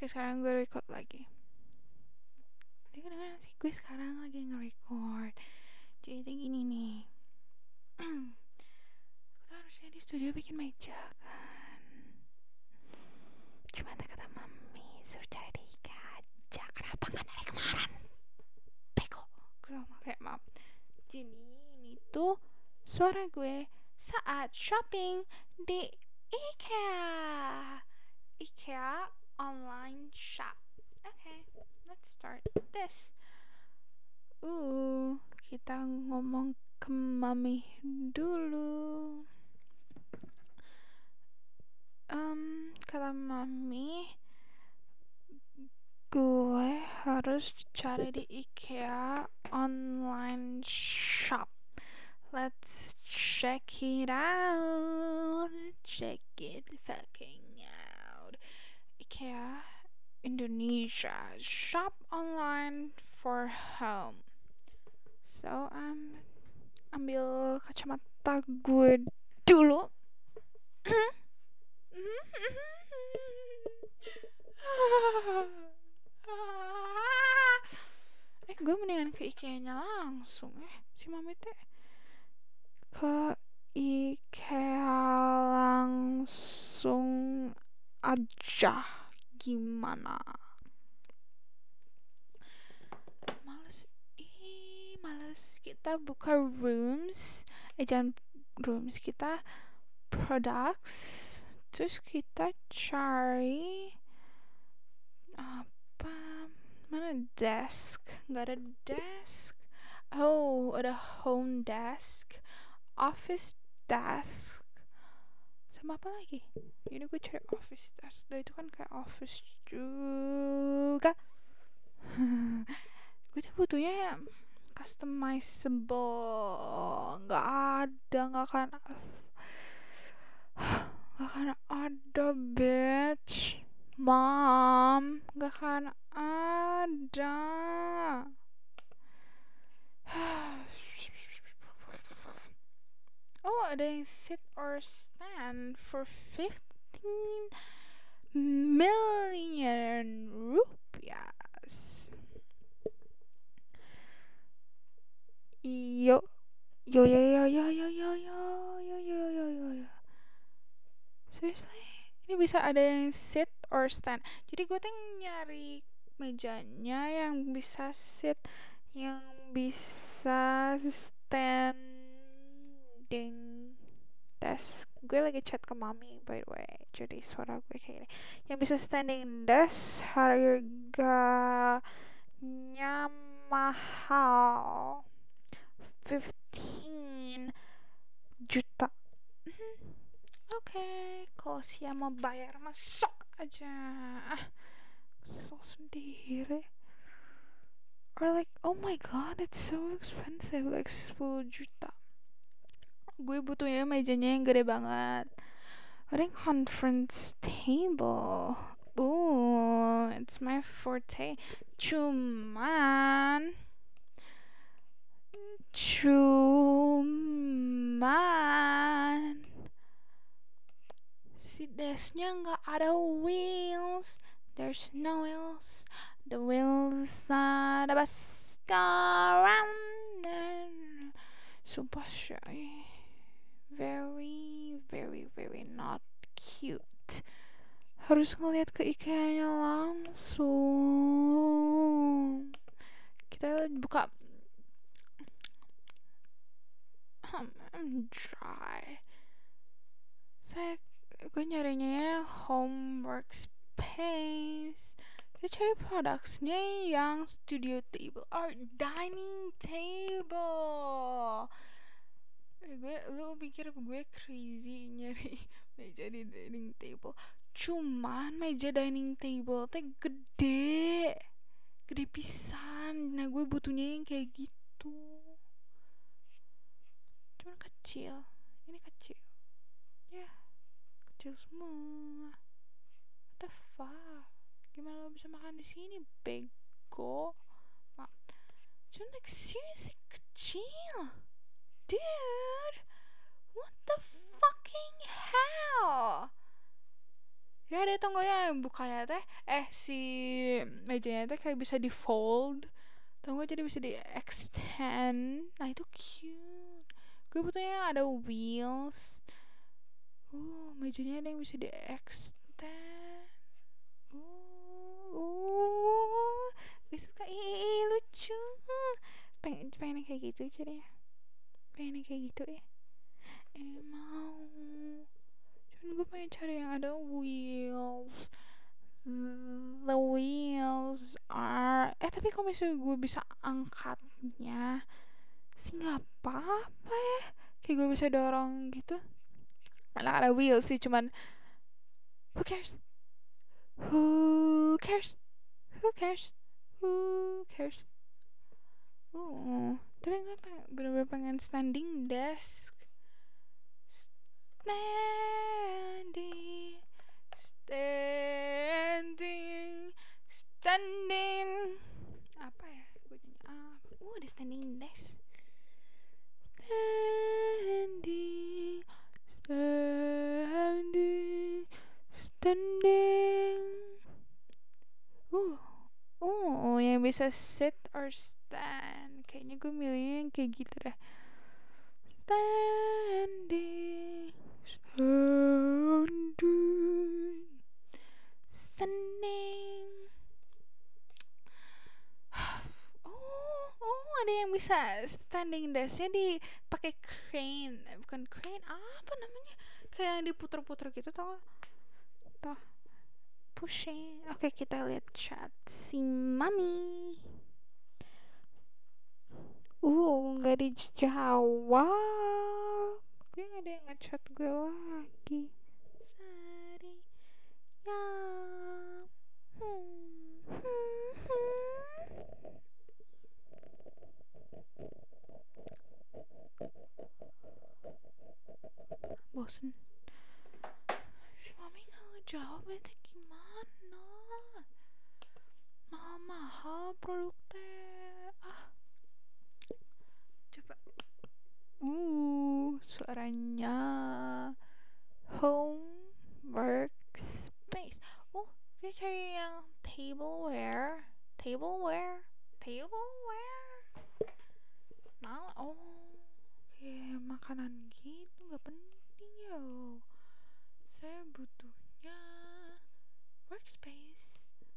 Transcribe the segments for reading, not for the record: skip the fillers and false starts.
Oke, sekarang gue record lagi. Dengar sih, gue sekarang lagi nge-record. Jadi gini nih. Aku tuh harusnya di studio bikin meja kan. Cuma kata mami suruh cari di kaca. Kenapa gak dari kemarin? Beko. Sama kayak mam. Jadi ini tuh suara gue saat shopping di IKEA. IKEA online shop. Okay, let's start this. Kita ngomong ke mami dulu. Kata mami, gue harus cari di IKEA online shop. Let's check it out. Check it fucking out. IKEA Indonesia. Shop online for home. So, ambil kacamata gue dulu. Gue mendingan ke IKEA-nya langsung. Si mami teh ke IKEA langsung aja. Gimana? Males kita buka rooms. Jangan rooms, kita products. Terus kita cari apa? Mana desk? Nggak ada desk. Oh, ada home desk, office desk, sama apa lagi? Ini gue cari office desk. Dan itu kan kayak office juga. Gue tuh butuhnya customizable. Nggak ada, nggak akan ada, bitch. Mom, nggak akan ada. Oh, ada yang sit or stand for 15 million rupiah. Yo, yo, yo, yo, yo, yo, yo, yo, yo, yo, yo, yo, yo. Seriously? Ini bisa ada yang sit or stand. Jadi gue tuh nyari mejanya yang bisa sit, yang bisa standing desk. Gue lagi chat ke mami by the way. Jadi suara gue kayak gini. Yang bisa standing desk harganya mahal. 15 juta. Oke, kalau siapa mau bayar masuk aja. Kesel sendiri. Or like, oh my god, it's so expensive. Like 10 juta. Gue butuhnya mejanya yang gede banget. Ada yang conference table. It's my forte. Cuman si desknya nggak ada wheels. There's no wheels. The wheels ada bus around and sumpah shy. Very, very, very not cute. Harus ngeliat ke IKEA-nya langsung. Kita buka. I'm dry. Gue nyarinya ya home workspace. Kita cari productsnya yang studio table or dining table. Lu pikir gue crazy nyari meja di dining table? Cuman meja dining table teh gede pisan. Nah gue butuhnya yang kayak gitu. Cuman kecil. Ini kecil. Ya, kecil semua. What the fuck? Gimana lo bisa makan di sini, bego? Cuman like seriously kecil. Dude, what the fucking hell? Ya ada tonggonya yang bukanya teh si mejanya teh kayak bisa di fold, tonggo jadi bisa di extend. Nah itu cute. Gue butuhnya ada wheels. Mejanya ada yang bisa di extend. Gue suka. Lucu. Pengen yang kayak gitu jadi ya. Pengen yang kayak gitu ya. Mau. Cuman gue pengen cari yang ada wheels. The wheels are. Tapi kalau misalnya gue bisa angkatnya sih nggak apa-apa ya. Kayak gue bisa dorong gitu. Malah ada wheels sih, cuman who cares? Who cares? Who cares? Who cares? Tapi gue bener-bener pengen standing desk. Standing, standing, standing. Apa ya? Gue nyanyi apa? Ada standing desk. Standing, standing, standing. Yang bisa sit or stand. Kayaknya gue milih yang kayak gitu deh. Standing, standing, standing. Ada yang bisa standing desknya dipakai crane. Bukan crane, apa namanya? Kayak yang diputer-puter gitu, tau gak? Tuh, pushing. Oke, kita lihat chat si mami. Nggak dijawab. Gue nggak ada yang ngechat gue lagi. Sari, ya. Bosen. Si mami nggak ngejawab, itu gimana? Mahal-mahal produknya. Coba. Suaranya home workspace. Kita cari yang tableware. Nah, kayak makanan gitu nggak penting ya. Saya butuhnya workspace.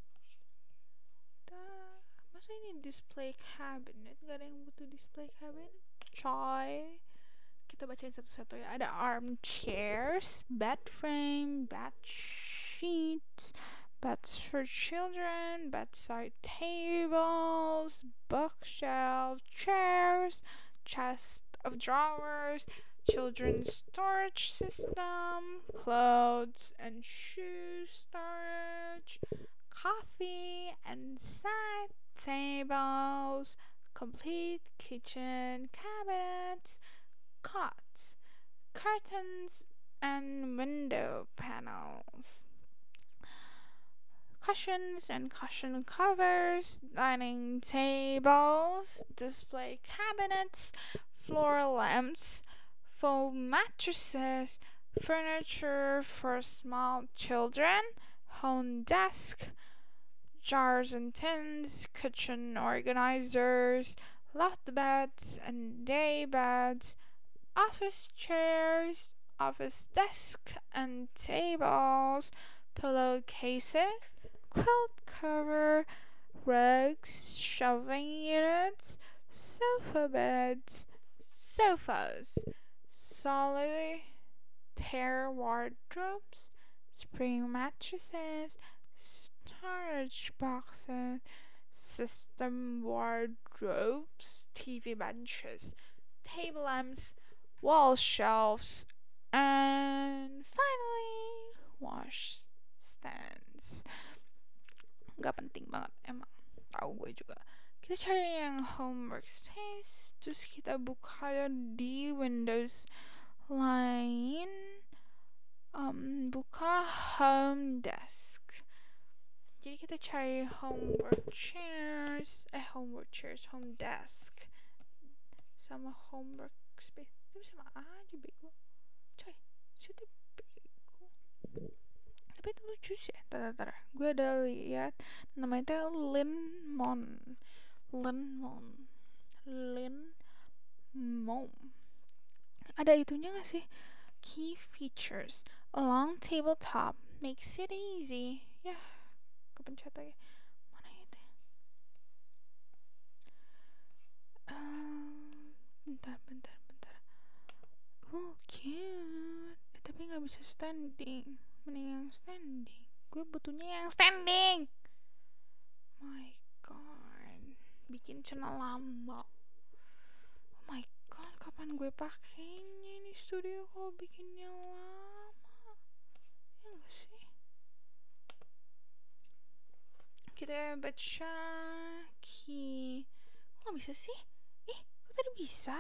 Masa ini display cabinet? Gak ada yang butuh display cabinet, coy. Kita bacain satu-satu ya. Ada armchairs, bed frame, bed sheets, beds for children, bedside tables, bookshelf, chairs, chest of drawers, children's storage system, clothes and shoe storage, coffee and side tables, complete kitchen cabinets, cots, curtains and window panels, cushions and cushion covers, dining tables, display cabinets, floor lamps, foam mattresses, furniture for small children, home desk, jars and tins, kitchen organizers, loft beds and day beds, office chairs, office desk and tables, pillowcases, quilt cover, rugs, shelving units, sofa beds, sofas, solitaire wardrobes, spring mattresses, storage boxes, system wardrobes, TV benches, table lamps, wall shelves, and finally wash stands. Gak penting banget emang, tahu gue juga. Kita cari yang home workspace, terus kita buka di Windows lain, buka home desk. Jadi kita cari home desk sama home workspace. Itu sama aja bego, coy. Sudah bego. tapi itu lucu sih. Tar, gue ada lihat namanya tuh Linmon. Ada itunya gak sih? Key features: a long tabletop makes it easy. Ya, kepencet lagi. Mana itu? Bentar. Oh, cute. Tapi nggak bisa standing. Mending yang standing. Gue butuhnya yang standing. My God, bikin channel lama. Oh my God, kapan gue pakainya ini studio kalau bikinnya lama? Ya nggak sih? Kita baca key. Kok nggak bisa sih? Kok tadi bisa?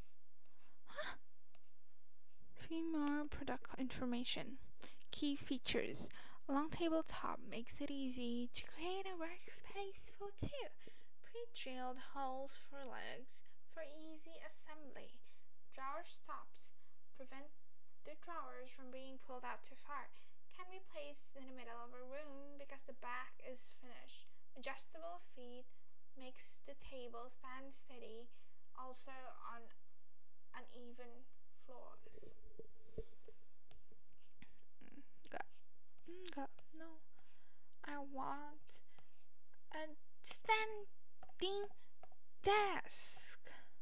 More product information. Key features. A long tabletop makes it easy to create a workspace for two. Pre-drilled holes for legs for easy assembly. Drawer stops prevent the drawers from being pulled out too far. Can be placed in the middle of a room because the back is finished. Adjustable feet makes the table stand steady, also on uneven floors. Enggak, no. I want a standing desk.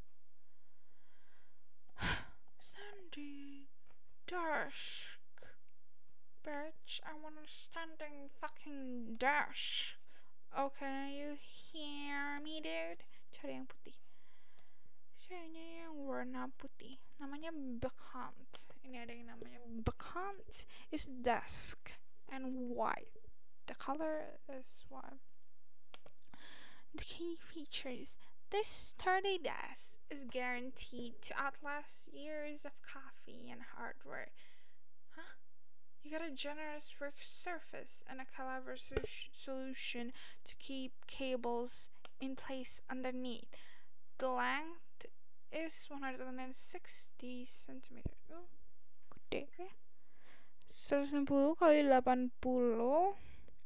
Standing desk. Bitch, I want a standing fucking desk. Okay, you hear me, dude? Cari yang putih. Carinya yang warna putih. Namanya Becant. Ini ada yang namanya Becant is desk and white. The color is white. The key features: this sturdy desk is guaranteed to outlast years of coffee and hardware. You got a generous work surface and a clever solution to keep cables in place underneath. The length is 160 centimeters. Oh, gede ya. 160 kali 80,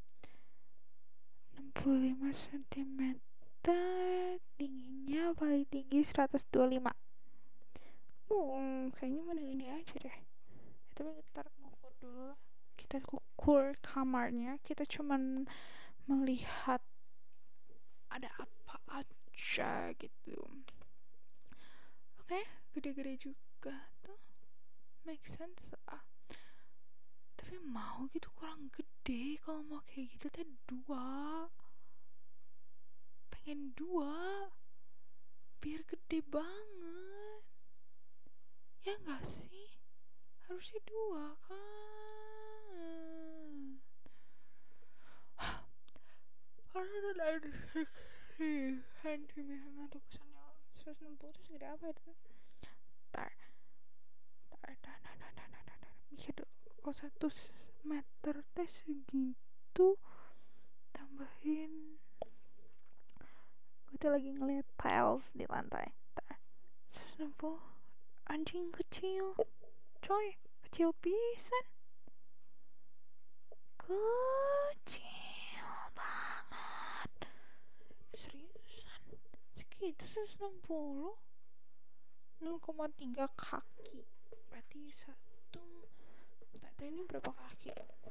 65 cm. Tingginya paling tinggi 125. Kayaknya mending ini aja deh. Tapi kita ngukur dulu lah. Kita ukur kamarnya. Kita cuman melihat ada apa aja gitu. Oke, gede-gede juga tuh. Make sense. Tapi mau gitu kurang gede. Kalau mau kayak gitu teh 2. Pengen 2 biar gede banget. Ya gak sih? Harusnya 2 kan. Centimeter tulisannya 160 itu segede apa itu? Tar mikir dulu. Kalau 1 meter teh segitu, tambahin, gue tuh lagi ngeliat tiles di lantai. 160, anjing kecil coy, kecil pisan, kecil banget, seriusan segitu. 160 0,3 kaki, berarti ini berapa kaki?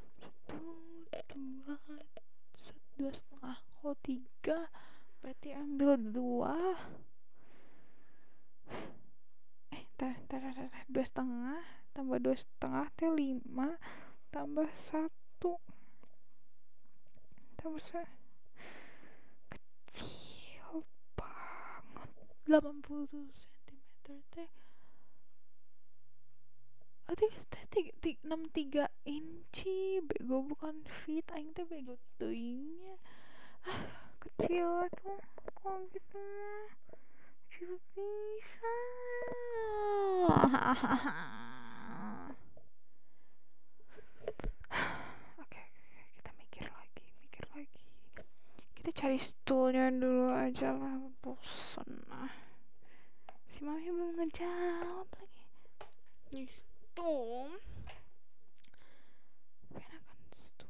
2,5. Kalau 3 berarti ambil 2. 2,5 tambah 2,5 teh 5 tambah 1 tambah kecil banget. 80 cm teh 63 inci. Bego, bukan feet. Aing teh bego teuingnya. Kecil tuh kok gitu mah. Kecil pisan. Oke, kita mikir lagi. Kita cari stoolnya dulu aja lah, bosan lah. Si mami belum ngejawab lagi. Nih stool, enakan stool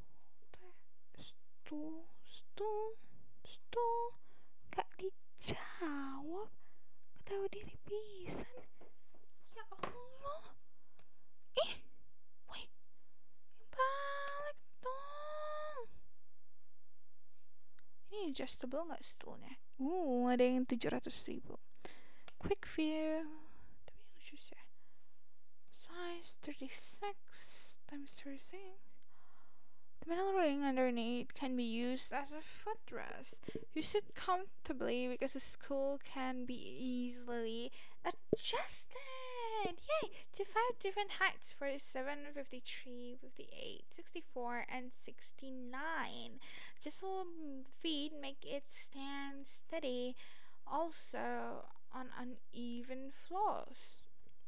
Stu gak dijawab, ketawa diri pisan. Ya Allah, ih, wih, balik dong. Ini adjustable nggak stulnya? Ada yang 700.000. Quick view, tapi lucu sih. Size 36 times 36. The metal ring underneath can be used as a footrest. Use it comfortably because the skull can be easily adjusted. Yay! To 5 different heights: 47, 53, 58, 64, and 69. Adjustable feet make it stand steady, also on uneven floors.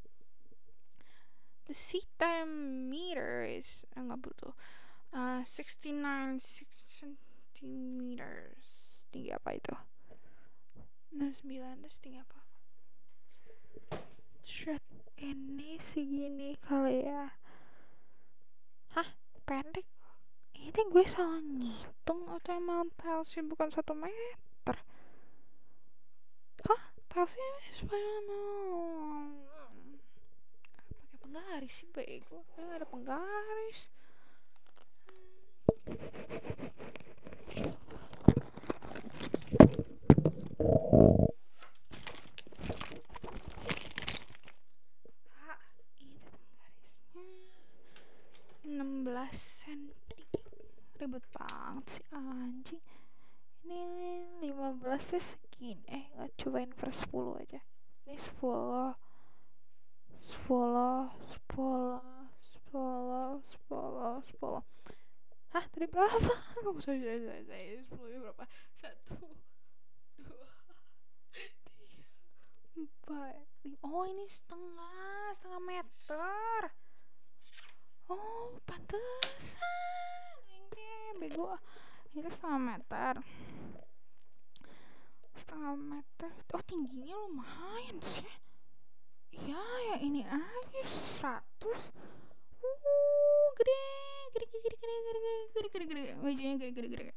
The seat diameter is 69 centimeters. Tinggi apa itu? 69 terus tinggi apa? Shit, ini segini kali ya. Hah? Pendek? Ini gue salah ngitung atau emang talsnya bukan 1 meter? Hah? Talsnya pakai penggaris sih, bego. Gak ada penggaris. Ini penggarisnya 16 cm. Ribet banget sih anjing. Ini 15 tuh segini. Gak cobain per 10 aja. Ini 10. Hah, tadi berapa? Gak bisa 10 berapa? 1, 2, 3, 4, 5. Oh, ini setengah meter. Oh, pantesan. Ini bego. Ini setengah meter. Oh, tingginya lumayan sih. Ya, yang ini aja 100. Gede. Mejanya gede.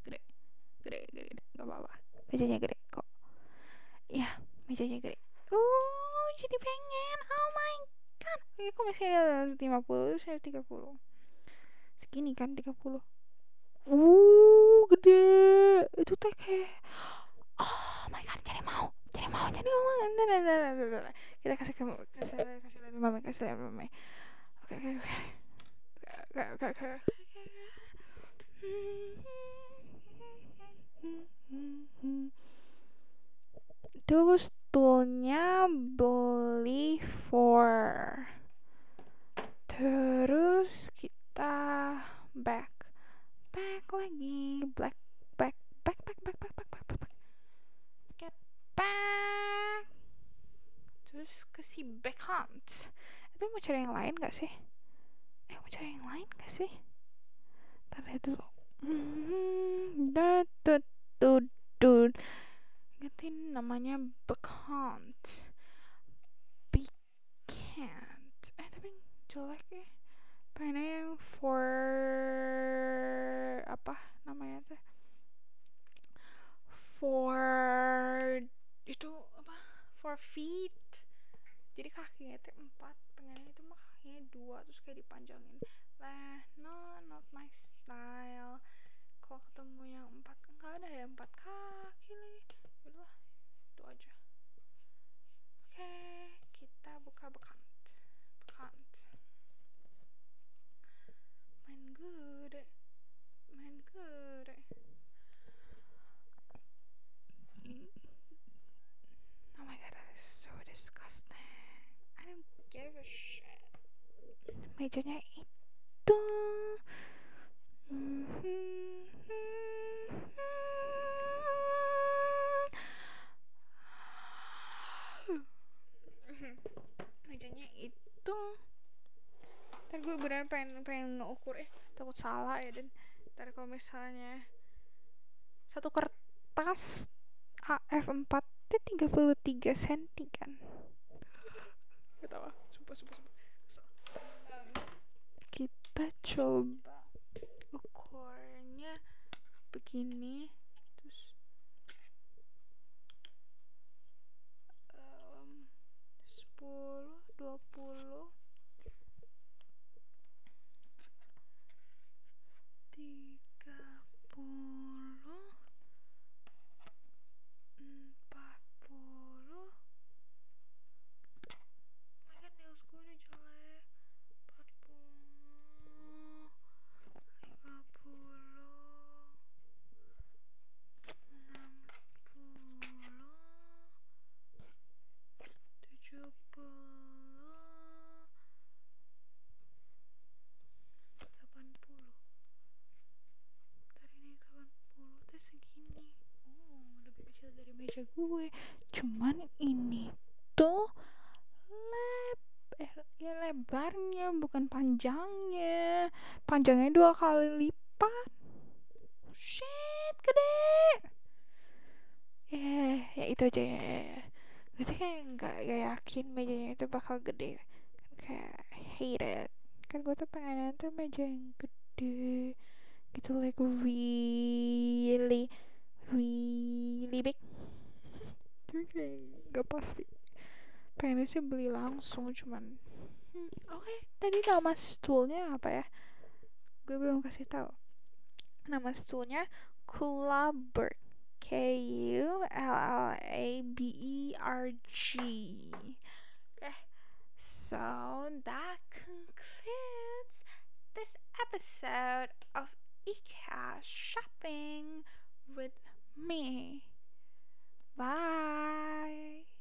Gak apa-apa. Mejanya gede kok. Ya, mejanya gede. Jadi pengen. Oh my god. Oke, kok masih ada 50, saya 30. Segini kan 30. Gede. Itu teh kayak, oh my god, jadi mau. Bentar. Kita kasih lihat mami. Oke. Terus toolnya beli 4. Terus kita back lagi, back. Get back. Terus ke si back hunt. Itu mau cari yang lain gak sih? Ntar lihat dulu. Ingetin namanya back hunt. Tapi jelek ya. Pengennya yang for apa namanya tuh? For itu apa? For feet. Jadi kakinya itu 4, pengennya itu mah kakinya 2 terus kayak dipanjangin. Not my style. Kalau ketemu yang 4, enggak ada ya 4 kaki lagi. Udah, itu aja. Oke, kita buka bekant. Main good. Oh my god, that is so disgusting. I don't give a shit. Mejanya itu. Mejanya itu. Ntar gue beneran pengen ngeukur takut salah ya. Dan ntar kalau misalnya satu kertas A4 itu 33 cm kan. Ketawa, sumpah. Kita coba ukurnya segini, terus 10, 20, 30, 40. My god, nails gue udah jelek. 40, 50, 60, 70, 80. Tadi ini 80 teh segini. Lebih kecil dari meja gue. Cuman ini tuh ya lebarnya bukan panjangnya. Panjangnya 2 kali lipat. Shit, gede. Ya itu aja ya. Gue tuh kayak nggak yakin mejanya itu bakal gede. Kayak hate it. Kan gue tuh pengen tuh meja yang gede gitu, like really really big. Tapi kayak nggak pasti. Pengennya sih beli langsung, cuman oke. Tadi nama stulnya apa ya? Gue belum kasih tahu. Nama stulnya Kullaberg. Kullaberg. Okay, so that concludes this episode of IKEA shopping with me. Bye.